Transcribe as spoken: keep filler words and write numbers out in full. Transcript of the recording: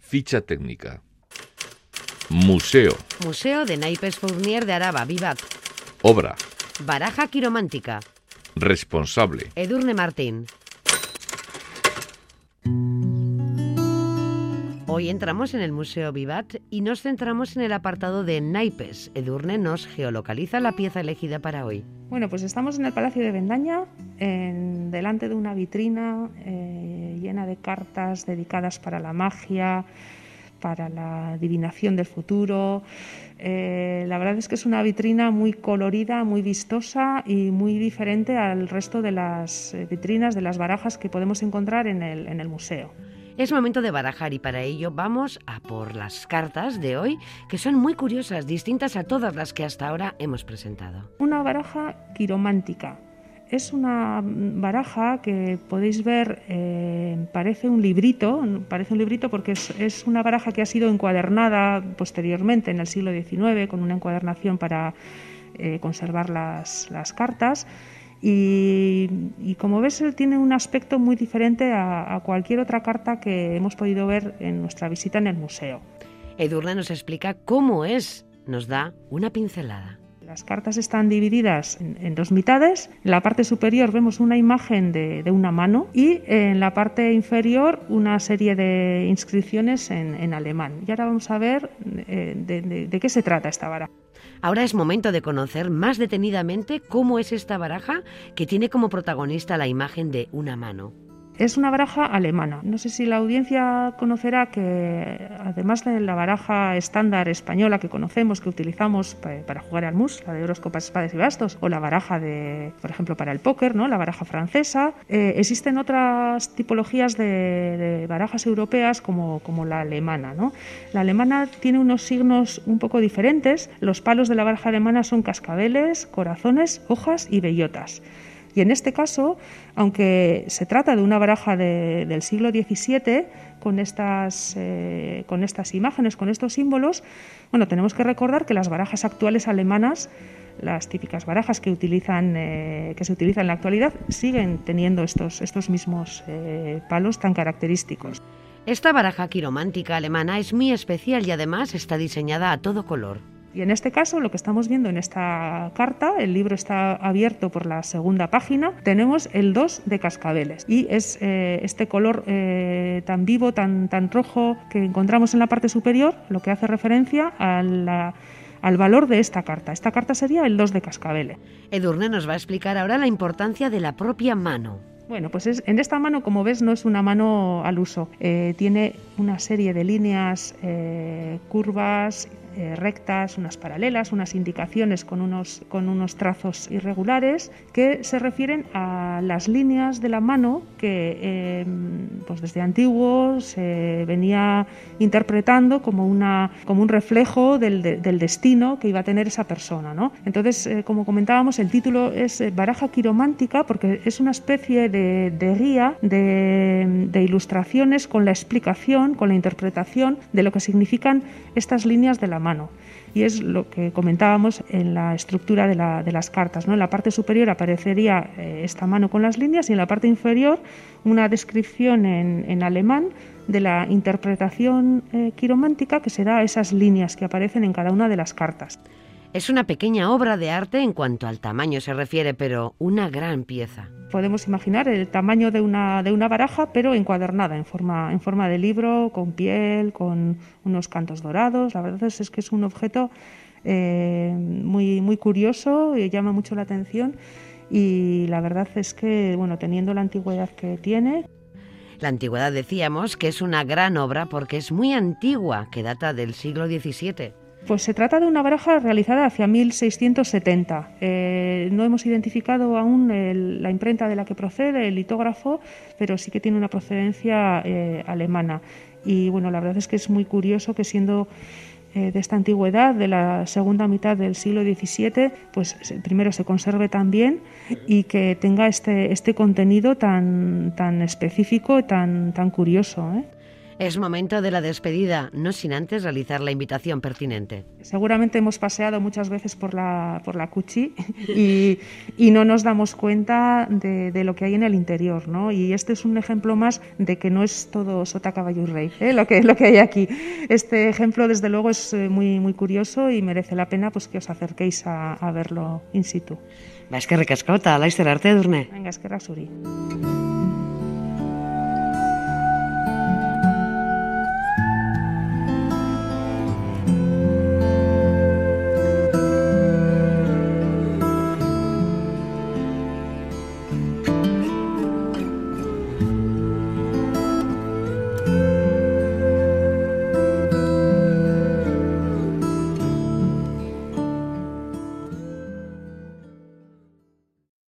Ficha técnica. Museo. Museo de Naipes Fournier de Araba, Vivat. Obra. Baraja quiromántica. Responsable. Edurne Martín. Hoy entramos en el Museo Vivat y nos centramos en el apartado de naipes. Edurne nos geolocaliza la pieza elegida para hoy. Bueno, pues estamos en el Palacio de Bendaña, en, delante de una vitrina eh, llena de cartas dedicadas para la magia, para la adivinación del futuro. Eh, la verdad es que es una vitrina muy colorida, muy vistosa y muy diferente al resto de las vitrinas, de las barajas que podemos encontrar en el, en el museo. Es momento de barajar y para ello vamos a por las cartas de hoy, que son muy curiosas, distintas a todas las que hasta ahora hemos presentado. Una baraja quiromántica. Es una baraja que podéis ver, eh, parece un librito, parece un librito porque es, es una baraja que ha sido encuadernada posteriormente en el siglo diecinueve con una encuadernación para eh, conservar las, las cartas. Y, y como ves, tiene un aspecto muy diferente a, a cualquier otra carta que hemos podido ver en nuestra visita en el museo. Edurne nos explica cómo es, nos da una pincelada. Las cartas están divididas en, en dos mitades. En la parte superior vemos una imagen de, de una mano y en la parte inferior una serie de inscripciones en, en alemán. Y ahora vamos a ver eh, de, de, de qué se trata esta baraja. Ahora es momento de conocer más detenidamente cómo es esta baraja que tiene como protagonista la imagen de una mano. Es una baraja alemana. No sé si la audiencia conocerá que, además de la baraja estándar española que conocemos, que utilizamos para jugar al mus, la de oros, copas, espadas y bastos, o la baraja, de, por ejemplo, para el póker, ¿no? La baraja francesa, eh, existen otras tipologías de, de barajas europeas como, como la alemana, ¿no? La alemana tiene unos signos un poco diferentes. Los palos de la baraja alemana son cascabeles, corazones, hojas y bellotas. Y en este caso, aunque se trata de una baraja de, del siglo diecisiete, con estas, eh, con estas imágenes, con estos símbolos, bueno, tenemos que recordar que las barajas actuales alemanas, las típicas barajas que, utilizan, eh, que se utilizan en la actualidad, siguen teniendo estos, estos mismos eh, palos tan característicos. Esta baraja quiromántica alemana es muy especial y además está diseñada a todo color. Y en este caso, lo que estamos viendo en esta carta, el libro está abierto por la segunda página, tenemos el dos de cascabeles. Y es eh, este color eh, tan vivo, tan, tan rojo que encontramos en la parte superior, lo que hace referencia a la, al valor de esta carta. Esta carta sería el dos de cascabeles. Edurne nos va a explicar ahora la importancia de la propia mano. Bueno, pues es, en esta mano, como ves, no es una mano al uso. Eh, tiene una serie de líneas eh, curvas, eh, rectas, unas paralelas, unas indicaciones con unos, con unos trazos irregulares que se refieren a las líneas de la mano que eh, pues desde antiguo se venía interpretando como, una, como un reflejo del, de, del destino que iba a tener esa persona, ¿no? Entonces, eh, como comentábamos, el título es eh, Baraja quiromántica porque es una especie de De, de guía, de, de ilustraciones con la explicación, con la interpretación de lo que significan estas líneas de la mano. Y es lo que comentábamos en la estructura de, la, de las cartas, ¿no? En la parte superior aparecería eh, esta mano con las líneas y en la parte inferior una descripción en, en alemán de la interpretación eh, quiromántica que se da a esas líneas que aparecen en cada una de las cartas. Es una pequeña obra de arte en cuanto al tamaño se refiere, pero una gran pieza. Podemos imaginar el tamaño de una, de una baraja, pero encuadernada, en forma, en forma de libro, con piel, con unos cantos dorados. La verdad es, es que es un objeto eh, muy, muy curioso y llama mucho la atención. Y la verdad es que, bueno, teniendo la antigüedad que tiene... La antigüedad decíamos que es una gran obra porque es muy antigua, que data del siglo diecisiete. Pues se trata de una baraja realizada hacia mil seiscientos setenta. Eh, no hemos identificado aún el, la imprenta de la que procede, el litógrafo, pero sí que tiene una procedencia eh, alemana. Y bueno, la verdad es que es muy curioso que siendo eh, de esta antigüedad, de la segunda mitad del siglo diecisiete, pues primero se conserve tan bien y que tenga este, este contenido tan, tan específico, tan, tan curioso, ¿eh? Es momento de la despedida, no sin antes realizar la invitación pertinente. Seguramente hemos paseado muchas veces por la, por la Cuchi y, y no nos damos cuenta de, de lo que hay en el interior, ¿no? Y este es un ejemplo más de que no es todo sota, caballo y rey, ¿eh? lo, que, lo que hay aquí. Este ejemplo, desde luego, es muy, muy curioso y merece la pena pues, que os acerquéis a, a verlo in situ. Va, eskerrik asko, eta laizzer arte, Edurne. Venga, eskerrak zuri.